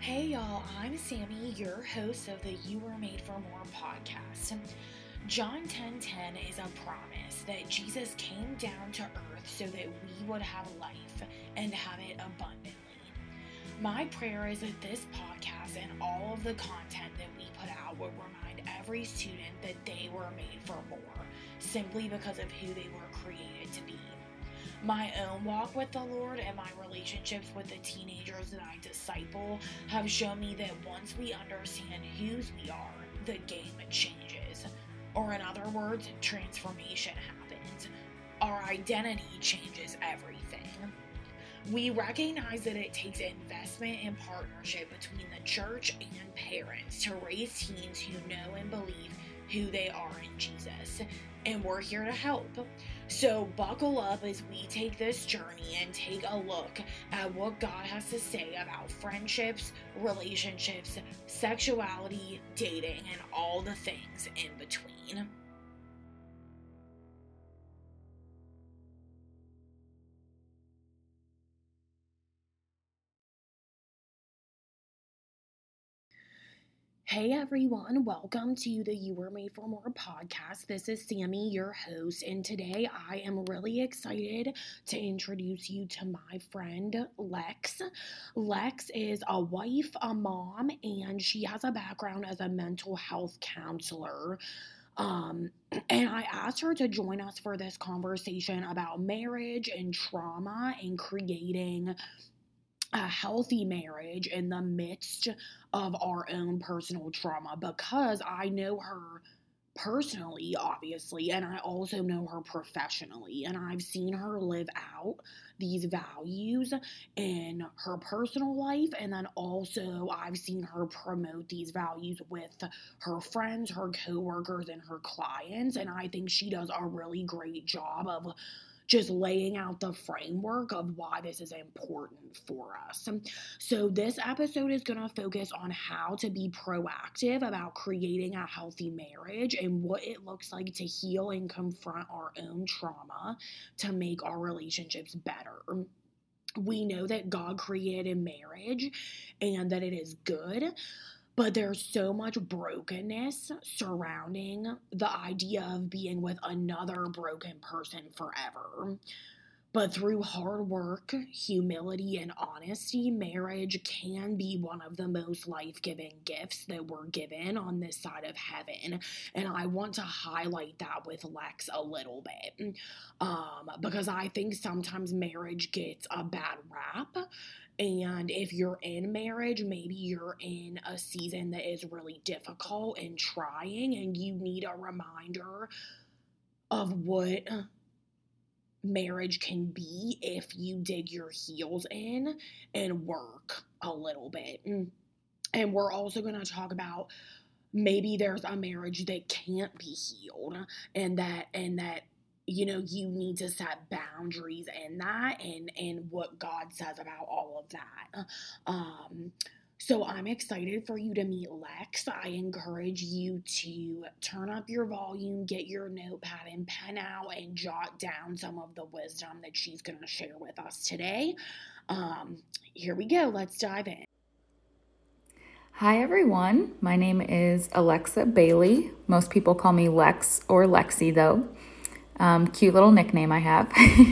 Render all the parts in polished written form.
Hey y'all, I'm Sammy, your host of the You Were Made for More podcast. John 10:10 is a promise that Jesus came down to earth so that we would have life and have it abundantly. My prayer is that this podcast and all of the content that we put out will remind every student that they were made for more, simply because of who they were created to be. My own walk with the Lord and my relationships with the teenagers that I disciple have shown me that once we understand whose we are, the game changes. Or in other words, transformation happens. Our identity changes everything. We recognize that it takes investment and partnership between the church and parents to raise teens who know and believe who they are in Jesus. And we're here to help. So buckle up as we take this journey and take a look at what God has to say about friendships, relationships, sexuality, dating, and all the things in between. Hey everyone, welcome to the You Were Made for More podcast. This is Sammy, your host, and today I am really excited to introduce you to my friend Lex. Lex is a wife, a mom, and she has a background as a mental health counselor. And I asked her to join us for this conversation about marriage and trauma and creating a healthy marriage in the midst of our own personal trauma, because I know her personally, obviously, and I also know her professionally, and I've seen her live out these values in her personal life, and then also I've seen her promote these values with her friends, her coworkers, and her clients, and I think she does a really great job of just laying out the framework of why this is important for us. So this episode is going to focus on how to be proactive about creating a healthy marriage and what it looks like to heal and confront our own trauma to make our relationships better. We know that God created marriage and that it is good, but there's so much brokenness surrounding the idea of being with another broken person forever. But through hard work, humility, and honesty, marriage can be one of the most life-giving gifts that we're given on this side of heaven. And I want to highlight that with Lex a little bit, because I think sometimes marriage gets a bad rap. And if you're in marriage, maybe you're in a season that is really difficult and trying, and you need a reminder of what marriage can be if you dig your heels in and work a little bit. And we're also going to talk about maybe there's a marriage that can't be healed, and that you need to set boundaries in that, and what God says about all of that. So I'm excited for you to meet Lex. I encourage you to turn up your volume, get your notepad and pen out, and jot down some of the wisdom that she's going to share with us today. Here we go. Let's dive in. Hi everyone, my name is Alexa Bailey. Most people call me Lex or Lexi though. Cute little nickname I have.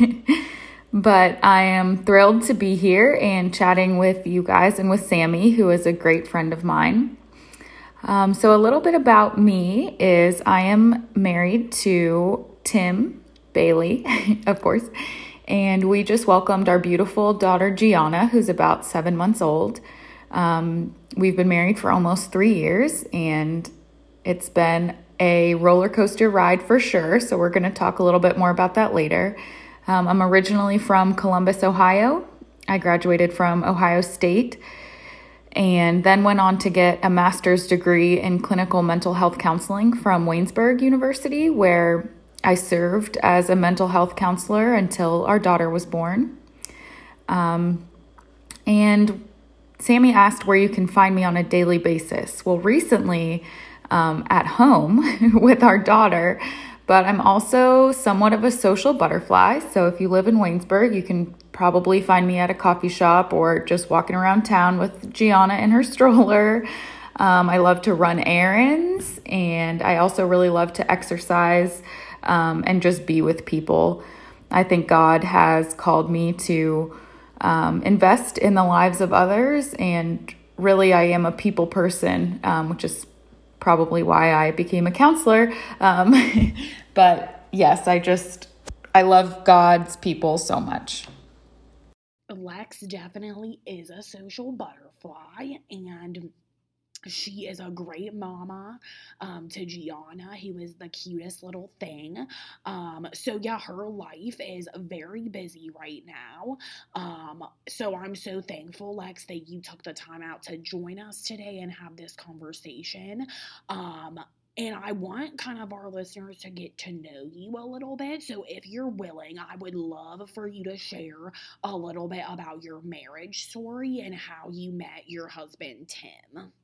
But I am thrilled to be here and chatting with you guys and with Sammy, who is a great friend of mine. So a little bit about me is I am married to Tim Bailey, of course, and we just welcomed our beautiful daughter Gianna, who's about 7 months old. We've been married for almost 3 years, and it's been a roller coaster ride for sure. So we're going to talk a little bit more about that later. I'm originally from Columbus, Ohio. I graduated from Ohio State and then went on to get a master's degree in clinical mental health counseling from Waynesburg University, where I served as a mental health counselor until our daughter was born. And Sammy asked where you can find me on a daily basis. Well, recently at home with our daughter, but I'm also somewhat of a social butterfly. So if you live in Waynesburg, you can probably find me at a coffee shop or just walking around town with Gianna in her stroller. I love to run errands, and I also really love to exercise and just be with people. I think God has called me to invest in the lives of others, and really I am a people person, which is probably why I became a counselor. But yes, I love God's people so much. Lex definitely is a social butterfly, and she is a great mama to Gianna, who is the cutest little thing. So yeah, her life is very busy right now. So I'm so thankful, Lex, that you took the time out to join us today and have this conversation. And I want kind of our listeners to get to know you a little bit. So if you're willing, I would love for you to share a little bit about your marriage story and how you met your husband, Tim.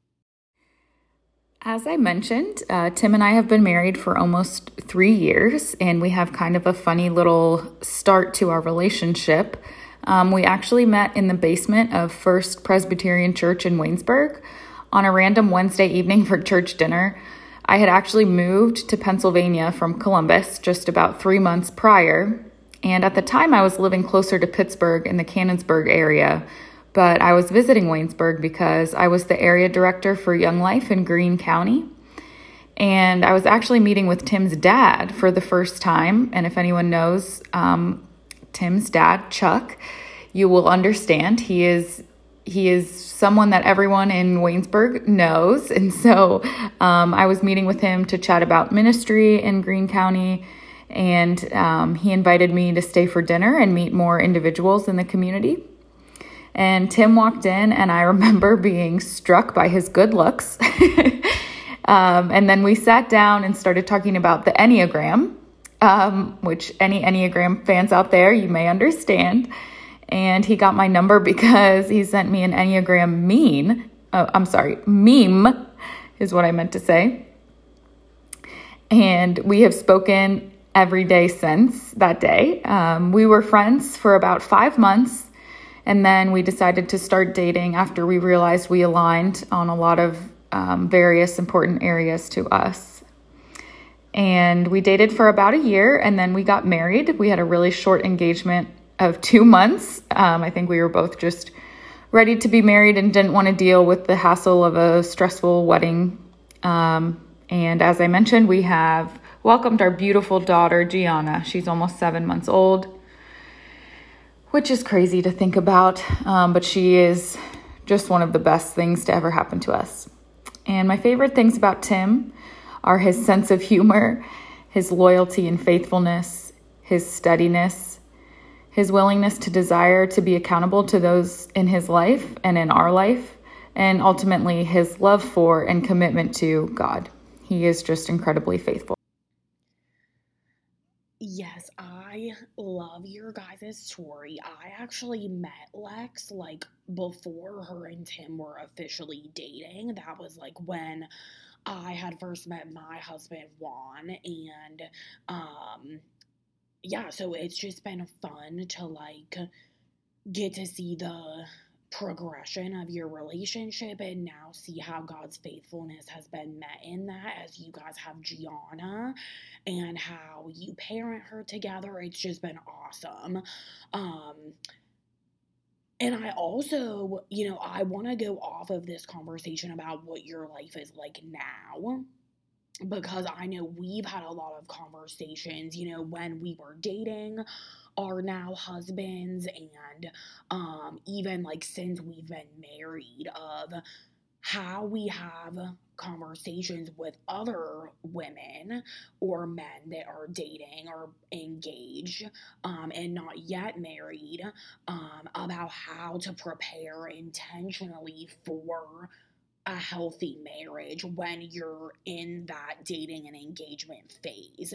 As I mentioned, Tim and I have been married for almost 3 years, and we have kind of a funny little start to our relationship. We actually met in the basement of First Presbyterian Church in Waynesburg on a random Wednesday evening for church dinner. I had actually moved to Pennsylvania from Columbus just about 3 months prior, and at the time I was living closer to Pittsburgh in the Canonsburg area, but I was visiting Waynesburg because I was the area director for Young Life in Greene County, and I was actually meeting with Tim's dad for the first time, and if anyone knows Tim's dad, Chuck, you will understand he is someone that everyone in Waynesburg knows. And so I was meeting with him to chat about ministry in Greene County. And he invited me to stay for dinner and meet more individuals in the community. And Tim walked in, and I remember being struck by his good looks. And then we sat down and started talking about the Enneagram, which any Enneagram fans out there, you may understand. And he got my number because he sent me an Enneagram meme is what I meant to say. And we have spoken every day since that day. We were friends for about 5 months, and then we decided to start dating after we realized we aligned on a lot of various important areas to us. And we dated for about a year, and then we got married. We had a really short engagement of 2 months. I think we were both just ready to be married and didn't want to deal with the hassle of a stressful wedding. And as I mentioned, we have welcomed our beautiful daughter, Gianna. She's almost 7 months old, which is crazy to think about, but she is just one of the best things to ever happen to us. And my favorite things about Tim are his sense of humor, his loyalty and faithfulness, his steadiness, his willingness to desire to be accountable to those in his life and in our life, and ultimately his love for and commitment to God. He is just incredibly faithful. Yes, I love your guys' story. I actually met Lex before her and Tim were officially dating. That was when I had first met my husband, Juan, and yeah, so it's just been fun to get to see the progression of your relationship and now see how God's faithfulness has been met in that as you guys have Gianna and how you parent her together. It's just been awesome. And I also, I want to go off of this conversation about what your life is like now, because I know we've had a lot of conversations, when we were dating our now husbands, and even since we've been married, of how we have conversations with other women or men that are dating or engaged and not yet married, about how to prepare intentionally for a healthy marriage when you're in that dating and engagement phase.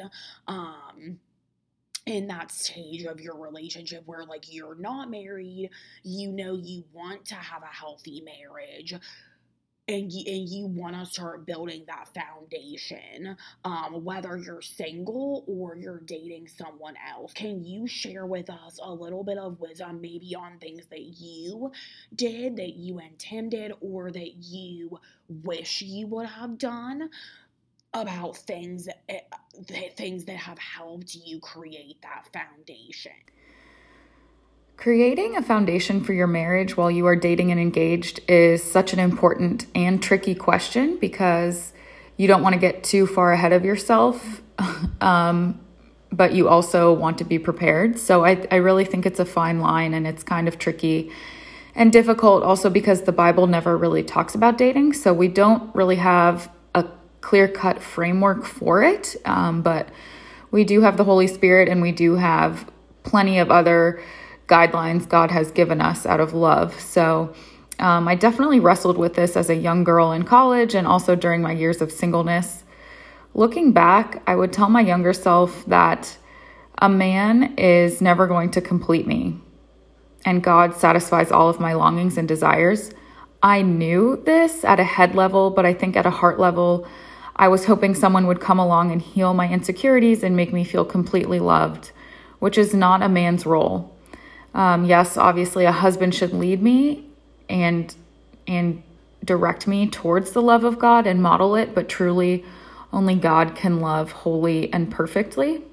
In that stage of your relationship where you're not married, you want to have a healthy marriage. and you want to start building that foundation, whether you're single or you're dating someone else. Can you share with us a little bit of wisdom, maybe on things that you did, that you and Tim did, or that you wish you would have done, about things that have helped you create that foundation? Creating a foundation for your marriage while you are dating and engaged is such an important and tricky question because you don't want to get too far ahead of yourself, but you also want to be prepared. So I really think it's a fine line, and it's kind of tricky and difficult also because the Bible never really talks about dating. So we don't really have a clear-cut framework for it, but we do have the Holy Spirit, and we do have plenty of other guidelines God has given us out of love. So I definitely wrestled with this as a young girl in college and also during my years of singleness. Looking back, I would tell my younger self that a man is never going to complete me, and God satisfies all of my longings and desires. I knew this at a head level, but I think at a heart level, I was hoping someone would come along and heal my insecurities and make me feel completely loved, which is not a man's role. Yes, obviously a husband should lead me and direct me towards the love of God and model it, but truly only God can love wholly and perfectly.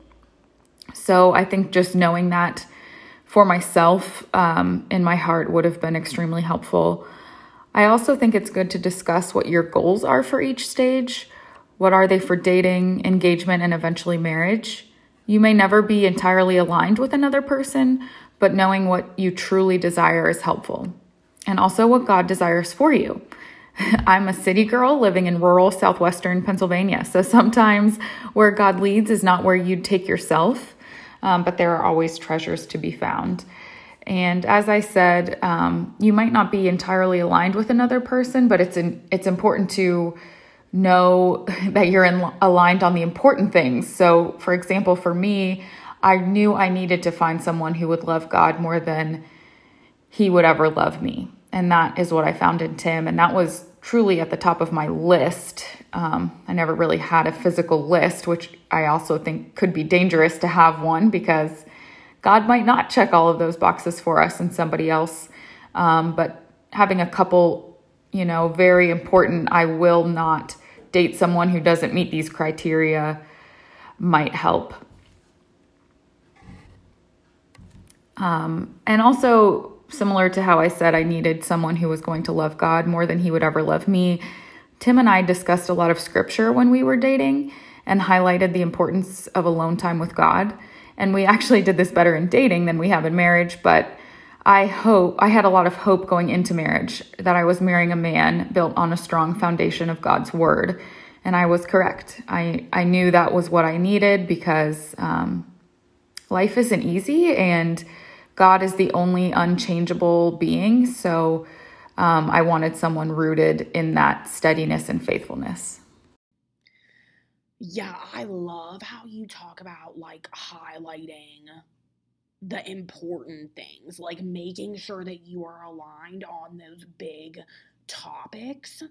So I think just knowing that for myself in my heart would have been extremely helpful. I also think it's good to discuss what your goals are for each stage. What are they for dating, engagement, and eventually marriage? You may never be entirely aligned with another person, but knowing what you truly desire is helpful. And also what God desires for you. I'm a city girl living in rural southwestern Pennsylvania, so sometimes where God leads is not where you'd take yourself, but there are always treasures to be found. And as I said, you might not be entirely aligned with another person, but it's important to know that you're aligned on the important things. So, for example, for me, I knew I needed to find someone who would love God more than he would ever love me. And that is what I found in Tim. And that was truly at the top of my list. I never really had a physical list, which I also think could be dangerous to have one because God might not check all of those boxes for us and somebody else. But having a couple, very important, I will not date someone who doesn't meet these criteria might help. And also, similar to how I said I needed someone who was going to love God more than he would ever love me, Tim and I discussed a lot of scripture when we were dating and highlighted the importance of alone time with God. And we actually did this better in dating than we have in marriage, but I had a lot of hope going into marriage that I was marrying a man built on a strong foundation of God's word. And I was correct. I knew that was what I needed because life isn't easy and God is the only unchangeable being. So I wanted someone rooted in that steadiness and faithfulness. Yeah, I love how you talk about highlighting the important things, like making sure that you are aligned on those big topics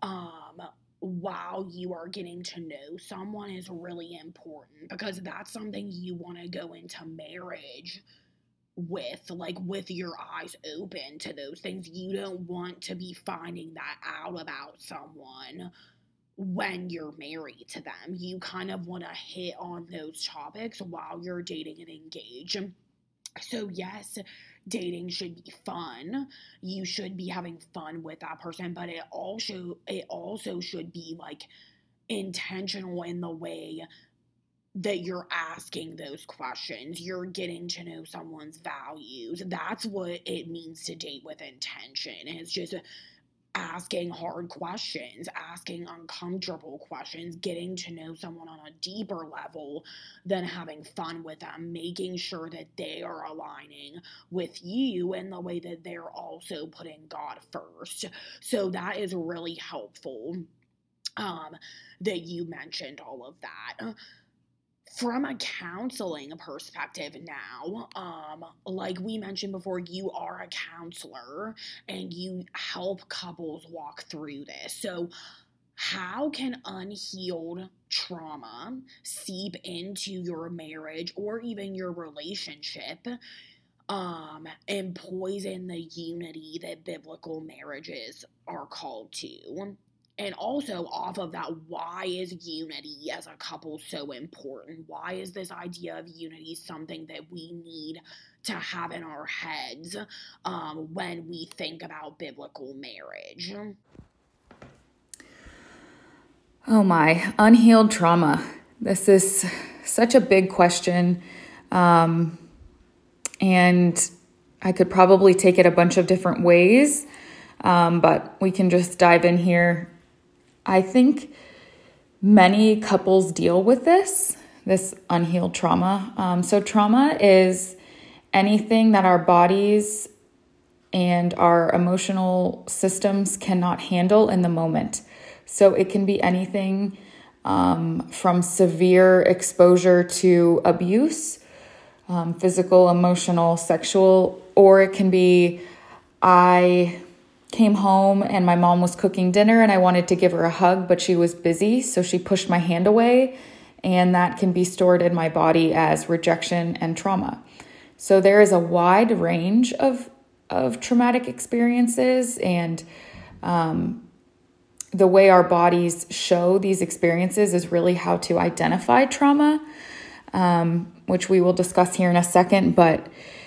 while you are getting to know someone is really important because that's something you want to go into marriage with your eyes open to those things. You don't want to be finding that out about someone when you're married to them. You kind of want to hit on those topics while you're dating and engaged. So yes, dating should be fun. You should be having fun with that person, but it also should be intentional in the way that you're asking those questions. You're getting to know someone's values. That's what it means to date with intention. It's just asking hard questions, asking uncomfortable questions, getting to know someone on a deeper level than having fun with them, making sure that they are aligning with you in the way that they're also putting God first. So that is really helpful that you mentioned all of that. from a counseling perspective now, like we mentioned before, you are a counselor and you help couples walk through this. So how can unhealed trauma seep into your marriage or even your relationship, and poison the unity that biblical marriages are called to? And also, off of that, why is unity as a couple so important? Why is this idea of unity something that we need to have in our heads when we think about biblical marriage? Oh my, unhealed trauma. This is such a big question. And I could probably take it a bunch of different ways, but we can just dive in here. I think many couples deal with this unhealed trauma. So trauma is anything that our bodies and our emotional systems cannot handle in the moment. So it can be anything from severe exposure to abuse, physical, emotional, sexual, or it can be I came home and my mom was cooking dinner and I wanted to give her a hug, but she was busy, so she pushed my hand away, and that can be stored in my body as rejection and trauma. So there is a wide range of traumatic experiences, and the way our bodies show these experiences is really how to identify trauma, which we will discuss here in a second. But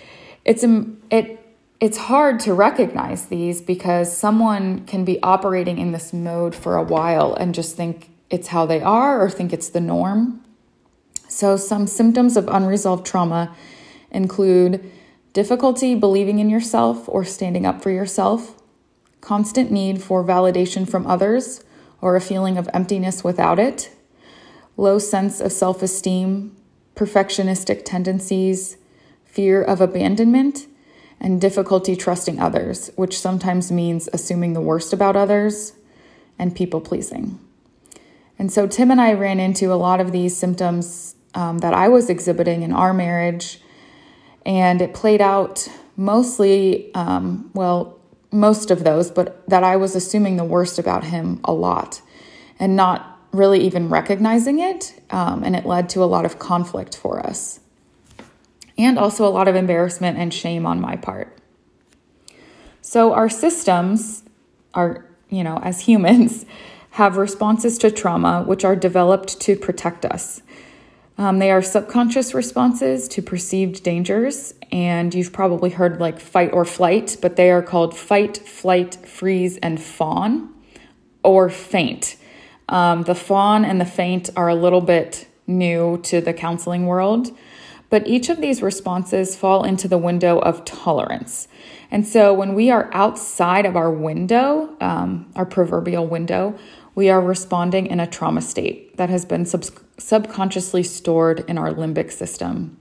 it's hard to recognize these because someone can be operating in this mode for a while and just think it's how they are or think it's the norm. So some symptoms of unresolved trauma include difficulty believing in yourself or standing up for yourself, constant need for validation from others or a feeling of emptiness without it, low sense of self-esteem, perfectionistic tendencies, fear of abandonment, and difficulty trusting others, which sometimes means assuming the worst about others, and people-pleasing. And so Tim and I ran into a lot of these symptoms that I was exhibiting in our marriage, and it played out mostly, most of those, but that I was assuming the worst about him a lot and not really even recognizing it, and it led to a lot of conflict for us. And also a lot of embarrassment and shame on my part. So our systems are, as humans, have responses to trauma which are developed to protect us. They are subconscious responses to perceived dangers, and you've probably heard like fight or flight, but they are called fight, flight, freeze, and fawn, or faint. The fawn and the faint are a little bit new to the counseling world, but each of these responses fall into the window of tolerance. And so when we are outside of our window, our proverbial window, we are responding in a trauma state that has been subconsciously stored in our limbic system.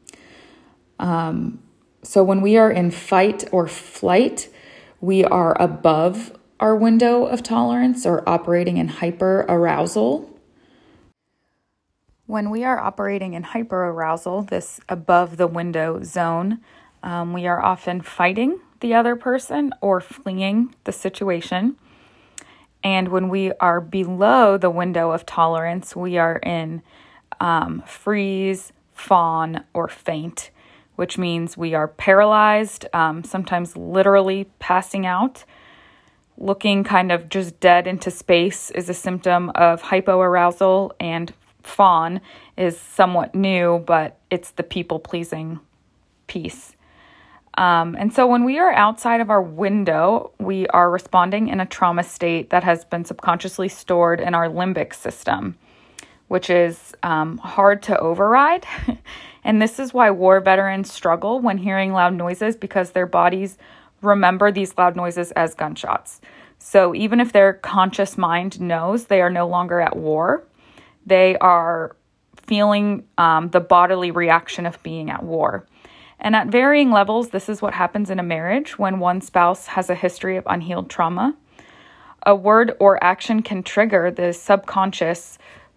So when we are in fight or flight, we are above our window of tolerance or operating in hyperarousal. When we are operating in hyperarousal, this above the window zone, we are often fighting the other person or fleeing the situation. And when we are below the window of tolerance, we are in freeze, fawn, or faint, which means we are paralyzed, sometimes literally passing out. Looking kind of just dead into space is a symptom of hypoarousal, and fawn is somewhat new, but it's the people-pleasing piece. And so when we are outside of our window, we are responding in a trauma state that has been subconsciously stored in our limbic system, which is hard to override. And this is why war veterans struggle when hearing loud noises, because their bodies remember these loud noises as gunshots. So even if their conscious mind knows they are no longer at war, they are feeling the bodily reaction of being at war. And at varying levels, this is what happens in a marriage when one spouse has a history of unhealed trauma. A word or action can trigger the subconscious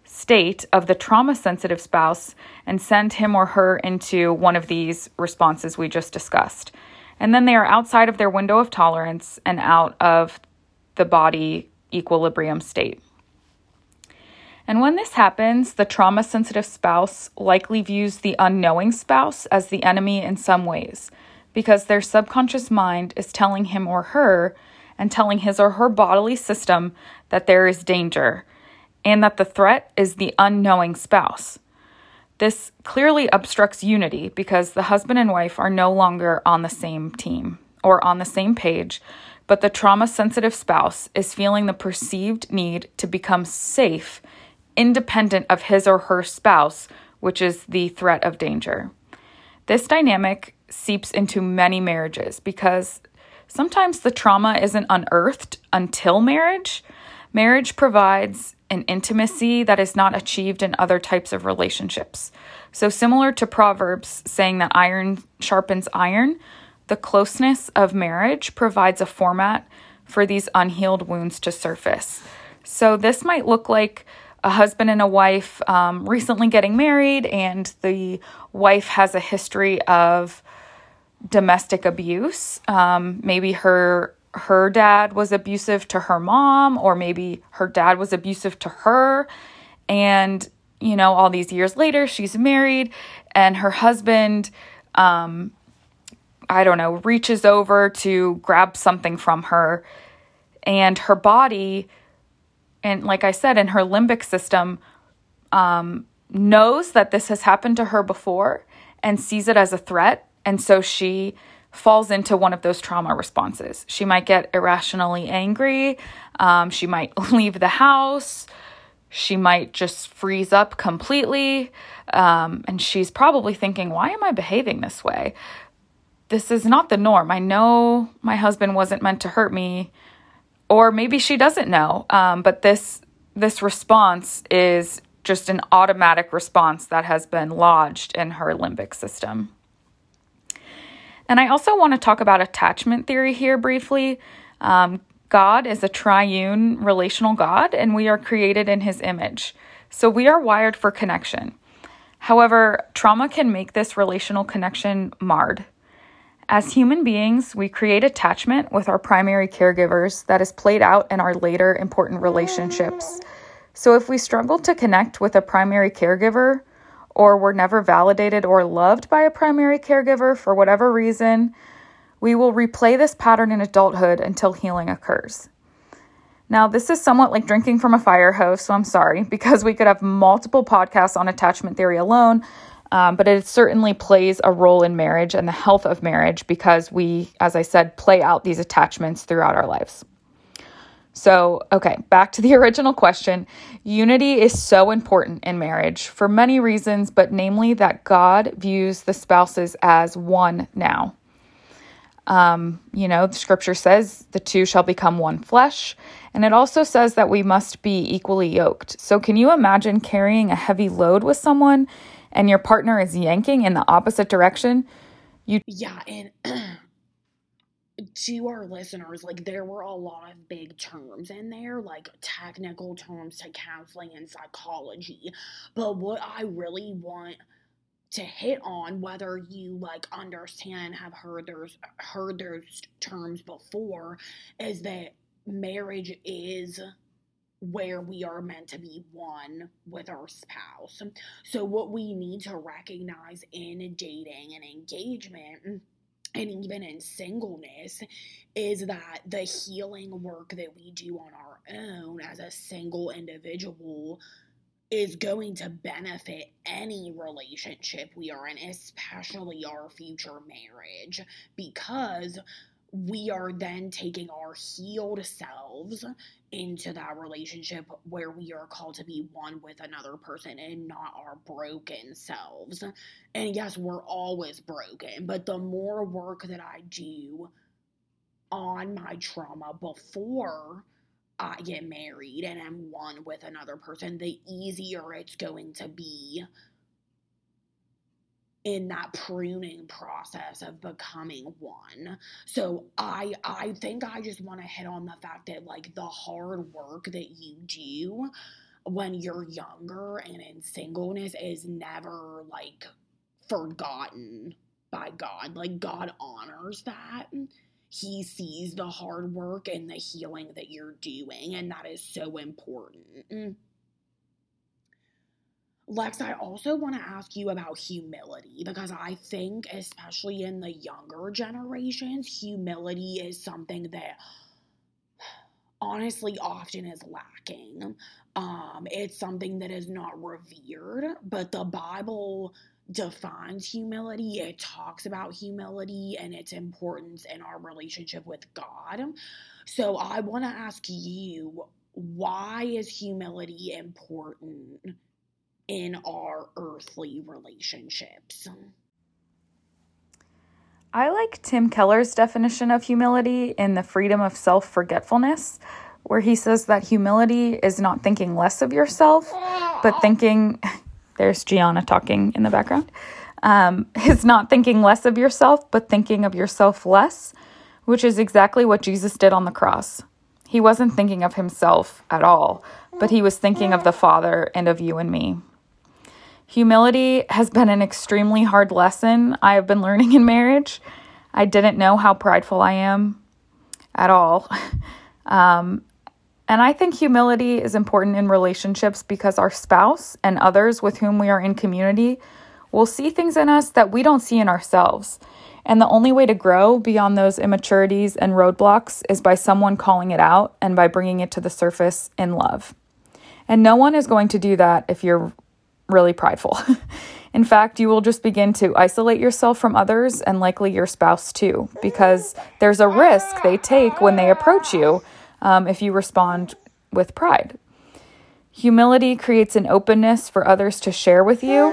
state of the trauma-sensitive spouse and send him or her into one of these responses we just discussed. And then they are outside of their window of tolerance and out of the body equilibrium state. And when this happens, the trauma-sensitive spouse likely views the unknowing spouse as the enemy in some ways, because their subconscious mind is telling him or her and telling his or her bodily system that there is danger and that the threat is the unknowing spouse. This clearly obstructs unity because the husband and wife are no longer on the same team or on the same page, but the trauma-sensitive spouse is feeling the perceived need to become safe, independent of his or her spouse, which is the threat of danger. This dynamic seeps into many marriages because sometimes the trauma isn't unearthed until marriage. Marriage provides an intimacy that is not achieved in other types of relationships. So similar to Proverbs saying that iron sharpens iron, the closeness of marriage provides a format for these unhealed wounds to surface. So this might look like a husband and a wife recently getting married, and the wife has a history of domestic abuse. Maybe her dad was abusive to her mom, or maybe her dad was abusive to her. And, all these years later, she's married and her husband, reaches over to grab something from her, and her body, and like I said, in her limbic system, knows that this has happened to her before and sees it as a threat. And so she falls into one of those trauma responses. She might get irrationally angry. She might leave the house. She might just freeze up completely. And she's probably thinking, why am I behaving this way? This is not the norm. I know my husband wasn't meant to hurt me. Or maybe she doesn't know, but this response is just an automatic response that has been lodged in her limbic system. And I also want to talk about attachment theory here briefly. God is a triune relational God, and we are created in his image. So we are wired for connection. However, trauma can make this relational connection marred. As human beings, we create attachment with our primary caregivers that is played out in our later important relationships. So if we struggle to connect with a primary caregiver, or were never validated or loved by a primary caregiver for whatever reason, we will replay this pattern in adulthood until healing occurs. Now, this is somewhat like drinking from a fire hose, so I'm sorry, because we could have multiple podcasts on attachment theory alone. But it certainly plays a role in marriage and the health of marriage because we, as I said, play out these attachments throughout our lives. So, okay, back to the original question. Unity is so important in marriage for many reasons, but namely that God views the spouses as one now. The scripture says the two shall become one flesh, and it also says that we must be equally yoked. So can you imagine carrying a heavy load with someone and your partner is yanking in the opposite direction? Yeah, and to our listeners, there were a lot of big terms in there, technical terms to counseling and psychology. But what I really want to hit on, whether you understand, have heard those terms before, is that marriage is where we are meant to be one with our spouse. So what we need to recognize in dating and engagement, and even in singleness, is that the healing work that we do on our own as a single individual is going to benefit any relationship we are in, especially our future marriage, because we are then taking our healed selves into that relationship where we are called to be one with another person and not our broken selves. And yes, we're always broken, but the more work that I do on my trauma before I get married and am one with another person, the easier it's going to be in that pruning process of becoming one. So I think I just want to hit on the fact that the hard work that you do when you're younger and in singleness is never like forgotten by God. Like, God honors that. He sees the hard work and the healing that you're doing, and that is so important. Lex, I also want to ask you about humility, because I think, especially in the younger generations, humility is something that honestly often is lacking. It's something that is not revered, but the Bible defines humility. It talks about humility and its importance in our relationship with God. So I want to ask you, why is humility important in our earthly relationships? I like Tim Keller's definition of humility in The Freedom of Self-Forgetfulness, where he says that humility is not thinking less of yourself, but thinking, there's Gianna talking in the background, is not thinking less of yourself, but thinking of yourself less, which is exactly what Jesus did on the cross. He wasn't thinking of himself at all, but he was thinking of the Father and of you and me. Humility has been an extremely hard lesson I have been learning in marriage. I didn't know how prideful I am at all. And I think humility is important in relationships because our spouse and others with whom we are in community will see things in us that we don't see in ourselves. And the only way to grow beyond those immaturities and roadblocks is by someone calling it out and by bringing it to the surface in love. And no one is going to do that if you're really prideful. In fact, you will just begin to isolate yourself from others and likely your spouse too, because there's a risk they take when they approach you if you respond with pride. Humility creates an openness for others to share with you.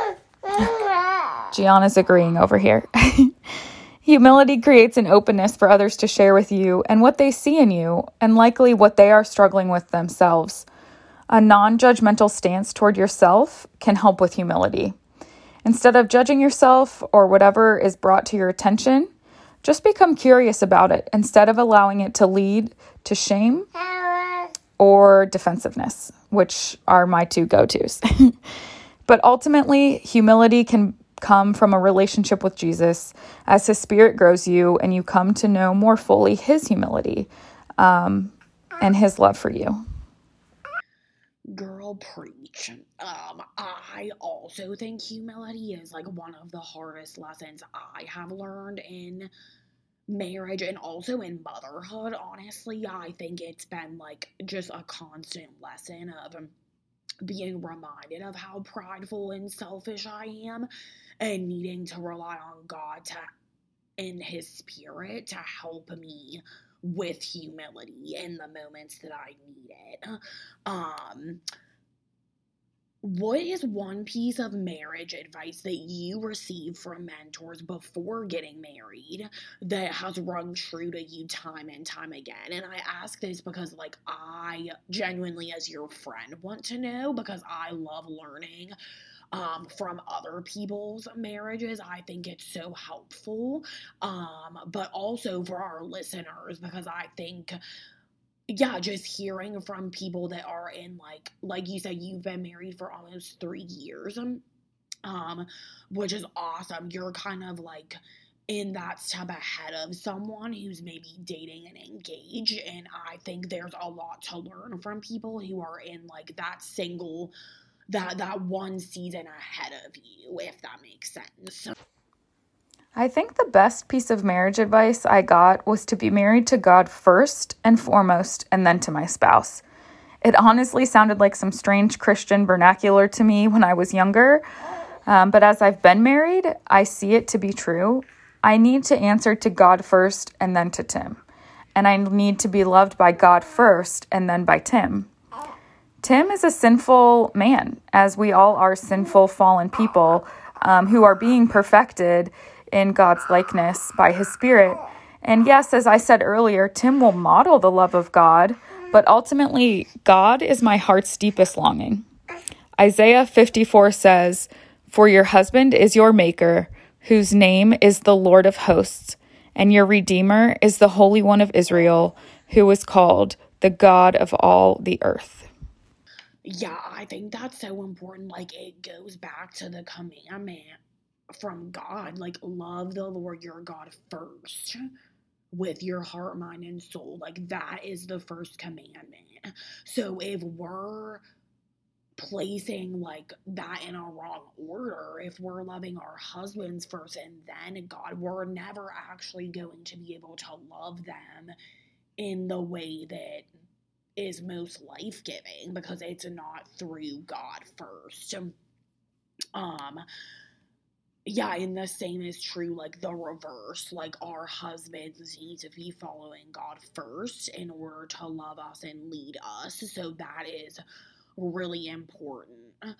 Gianna's agreeing over here. Humility creates an openness for others to share with you and what they see in you, and likely what they are struggling with themselves. A non-judgmental stance toward yourself can help with humility. Instead of judging yourself or whatever is brought to your attention, just become curious about it instead of allowing it to lead to shame or defensiveness, which are my two go-tos. But ultimately, humility can come from a relationship with Jesus as his Spirit grows you and you come to know more fully his humility and his love for you. Girl, preach. I also think humility is like one of the hardest lessons I have learned in marriage and also in motherhood. Honestly, I think it's been like just a constant lesson of being reminded of how prideful and selfish I am and needing to rely on God and his Spirit to help me with humility in the moments that I need it. What is one piece of marriage advice that you received from mentors before getting married that has rung true to you time and time again? And I ask this because, like, I genuinely, as your friend, want to know, because I love learning from other people's marriages. I think it's so helpful, but also for our listeners, because I think, yeah, just hearing from people that are in, like you said, you've been married for almost 3 years, which is awesome. You're kind of like in that step ahead of someone who's maybe dating and engaged, and I think there's a lot to learn from people who are in like that single, that one season ahead of you, if that makes sense. I think the best piece of marriage advice I got was to be married to God first and foremost, and then to my spouse. It honestly sounded like some strange Christian vernacular to me when I was younger, but as I've been married, I see it to be true. I need to answer to God first and then to Tim, and I need to be loved by God first and then by Tim. Tim is a sinful man, as we all are sinful, fallen people who are being perfected in God's likeness by his Spirit. And yes, as I said earlier, Tim will model the love of God, but ultimately, God is my heart's deepest longing. Isaiah 54 says, "For your husband is your maker, whose name is the Lord of hosts, and your Redeemer is the Holy One of Israel, who is called the God of all the earth." Yeah, I think that's so important. Like, it goes back to the commandment from God, like, love the Lord your God first with your heart, mind, and soul. Like, that is the first commandment. So if we're placing like that in a wrong order, if we're loving our husbands first and then God, we're never actually going to be able to love them in the way that is most life-giving, because it's not through God first. Yeah, and the same is true, like, the reverse. Like, our husbands need to be following God first in order to love us and lead us. So that is really important.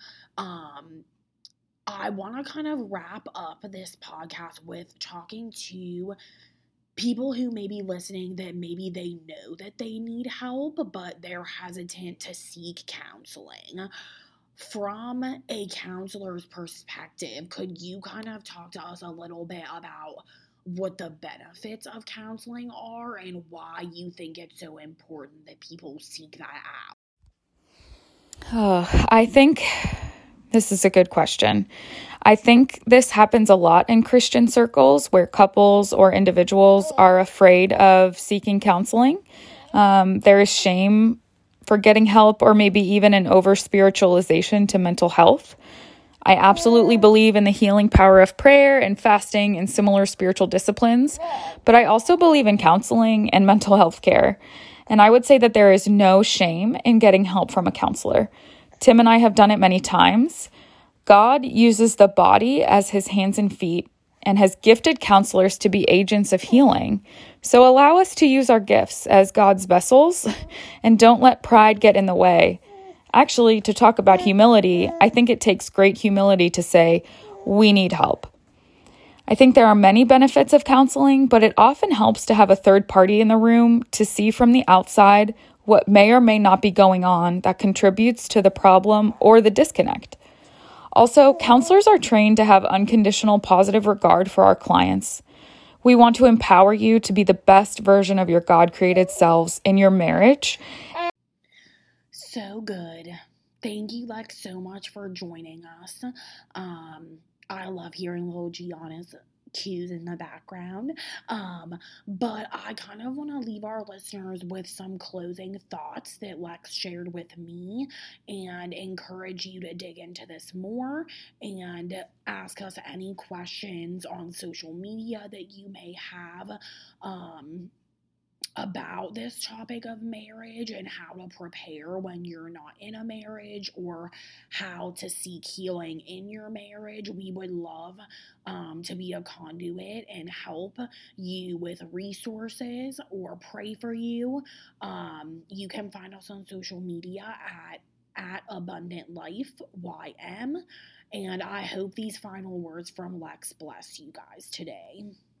I want to kind of wrap up this podcast with talking to people who may be listening that maybe they know that they need help, but they're hesitant to seek counseling. From a counselor's perspective, could you kind of talk to us a little bit about what the benefits of counseling are and why you think it's so important that people seek that out? I think this is a good question. I think this happens a lot in Christian circles where couples or individuals are afraid of seeking counseling. There is shame for getting help, or maybe even an over-spiritualization to mental health. I absolutely believe in the healing power of prayer and fasting and similar spiritual disciplines, but I also believe in counseling and mental health care. And I would say that there is no shame in getting help from a counselor. Tim and I have done it many times. God uses the body as his hands and feet and has gifted counselors to be agents of healing. So allow us to use our gifts as God's vessels and don't let pride get in the way. Actually, to talk about humility, I think it takes great humility to say, we need help. I think there are many benefits of counseling, but it often helps to have a third party in the room to see from the outside what may or may not be going on that contributes to the problem or the disconnect. Also, counselors are trained to have unconditional positive regard for our clients. We want to empower you to be the best version of your God-created selves in your marriage. So good. Thank you, Lex, so much for joining us. I love hearing little Gianna's cues in the background. But I kind of want to leave our listeners with some closing thoughts that Lex shared with me and encourage you to dig into this more and ask us any questions on social media that you may have about this topic of marriage and how to prepare when you're not in a marriage, or how to seek healing in your marriage. We would love to be a conduit and help you with resources or pray for you. You can find us on social media at Abundant Life YM, and I hope these final words from Lex bless you guys today.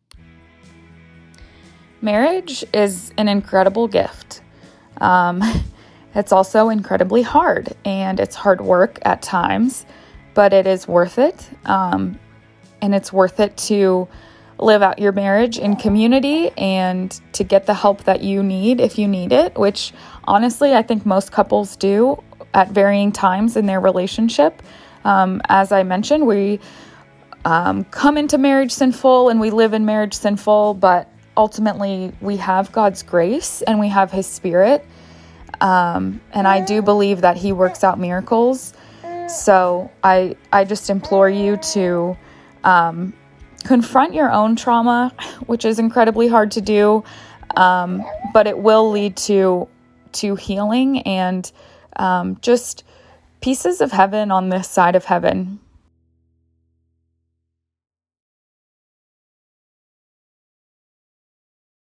Marriage is an incredible gift. It's also incredibly hard, and it's hard work at times, but it is worth it. And it's worth it to live out your marriage in community and to get the help that you need if you need it, which honestly, I think most couples do at varying times in their relationship. As I mentioned, we come into marriage sinful and we live in marriage sinful, but ultimately, we have God's grace and we have his spirit. And I do believe that he works out miracles. So I just implore you to confront your own trauma, which is incredibly hard to do. But it will lead to healing and just pieces of heaven on this side of heaven.